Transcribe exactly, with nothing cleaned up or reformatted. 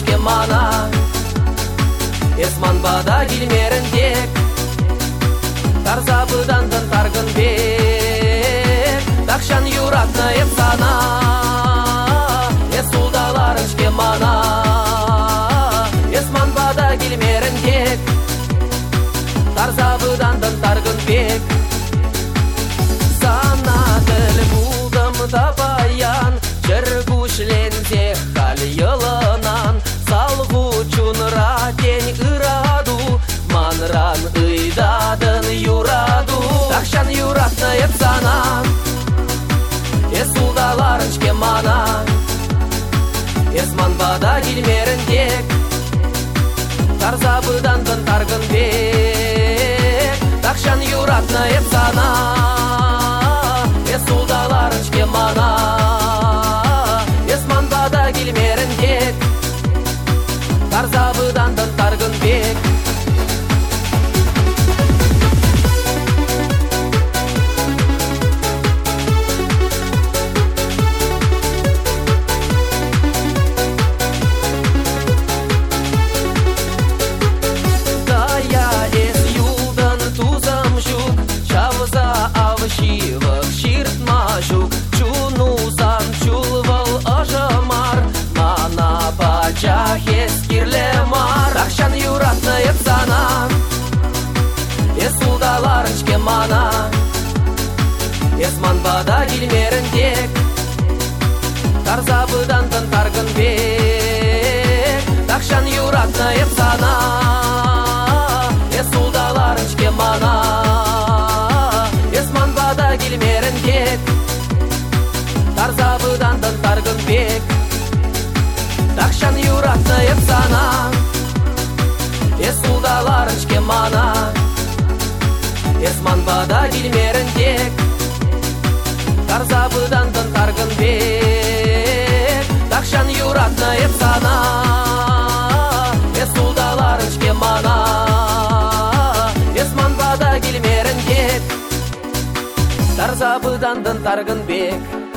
сулдаларышке мана, Эсманбада килмеріндек, Тарзабыдандын таргын бек, Такшан юратны еп сана, Эс сулдаларышке мана, Эсманбада килмеріндек, Тарзабыдандын таргын бек. Сана діл булдым да баян, Жүргушленсе хал йылынан, Салғу чунра тень ыраду, Манран ыйдадын юраду. Такшан юратны еп сана, Эс сулдаларышке мана, Эсманбада килмеріндек, Тарзабыдандын таргын бек, Такшан юратны еп сана, Эс сулдаларышке мана, Эсманбада килмеріндек, Тарзабыдандын таргын бек. Шивық ширтмашук, чунузан чулвал ажамар, Мана пачах ескирле мар. Такшан юратны еп сана, Эс сулдаларышке мана, Эсманбада килмеріндек, Тарзабыдандын таргын бек. Такшан юратны еп сана, Эс сулдаларышке мана, Эсманбада килмеріндек, Тарзабыдандын таргын бек. Такшан юратны еп сана, Эс сулдаларышке мана, Эсманбада килмеріндек, Тарзабыдандын таргын бек. Такшан юратны еп сана, Эс сулдаларышке мана, Эсманбада килмеріндек, Тарзабыдандын таргын бек.